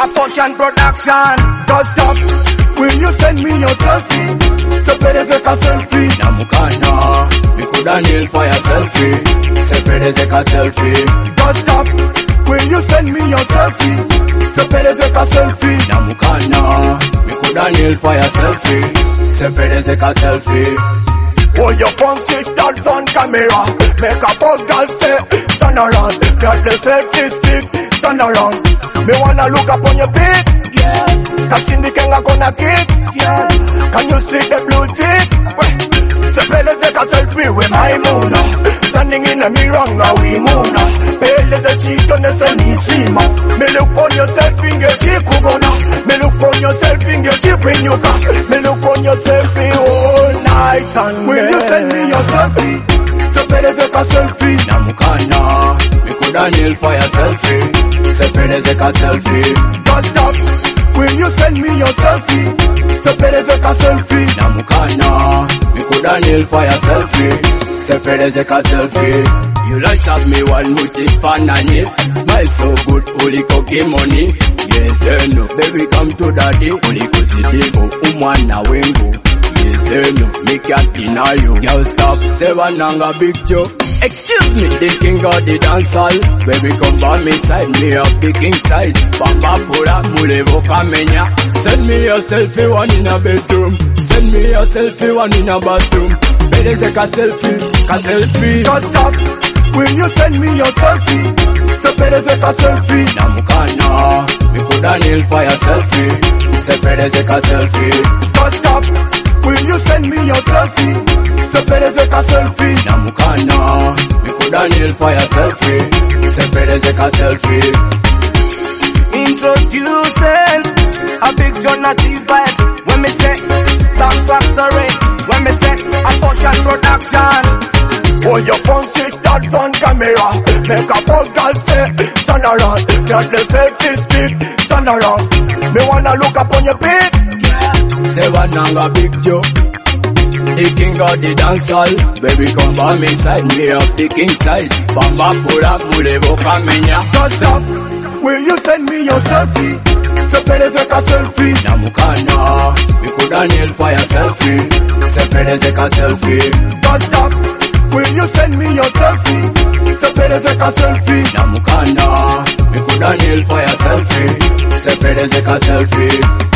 a Potion Production. Don't stop, will you send me your selfie? Sepelezeka selfie. Namukana, mikuda nil for your selfie. Sepelezeka selfie. Don't stop, will you send me your selfie? Sepelezeka selfie. Namukana, mikuda nil for your selfie. Sepelezeka selfie. Hold your phone, sit that on camera. Make a pose, girl, say, turn around. Got the selfie stick, turn around. Me wanna look up on your feet, yeah. Cause in the kenga gonna kick, yeah. Can you see the blue tick? Sepelezeka selfie with my Muna. Standing in the mirror, now we Muna. Pele the cheek on the sunny sima. Me look on your selfie in your cheek, Ugona. Me look on your selfie in your cheek when you come. Me look on your selfie all night and will you send me your selfie? Sepelezeka selfie. Namukana, mikuda nil for your selfie. Sepelezeka selfie. Don't stop, will you send me your selfie? Sepelezeka selfie. Namukana, mikuda nil for your selfie. Sepelezeka selfie. You light up me one muti fanani. Smile so good, uliko kimoni. Yes, no, baby come to daddy. Uliko sidigo, umwana wengu. Yes, no, me can't deny you. Girl stop, sevananga big joke. Excuse me, the king of the dancehall. Baby come by me side, me up the king size. Bamba pura, mulevo kamenya. Send me your selfie one in a bedroom. Send me your selfie one in a bathroom. Better take a selfie, a selfie. Don't stop, will you send me your selfie? Sepelezeka selfie. Namukana, mikuda nil for your selfie. Sepelezeka selfie. Don't stop, will you send me your selfie? Sepelezeka selfie. Namukana, mikuda nil for your selfie. Sepelezeka selfie. Introducing a big John native vibe. When me say Sound Factory, when me say a Potion Production. Hold your phone, sit that on camera. Make a pose, girl, say, turn around. Got the selfie stick, turn around. Me wanna look up on your feet, yeah. Sevananga big joke. The king of the dancehall. Baby come by me side, me up the king size. Bamba pura, mulevo kamenya. Don't stop, will you send me your selfie? Sepelezeka selfie. Namukana, mikuda nil for your selfie. Sepelezeka selfie. Don't stop, will you send me your selfie? Sepelezeka selfie. Namukana, mikuda nil for your selfie. Sepelezeka selfie.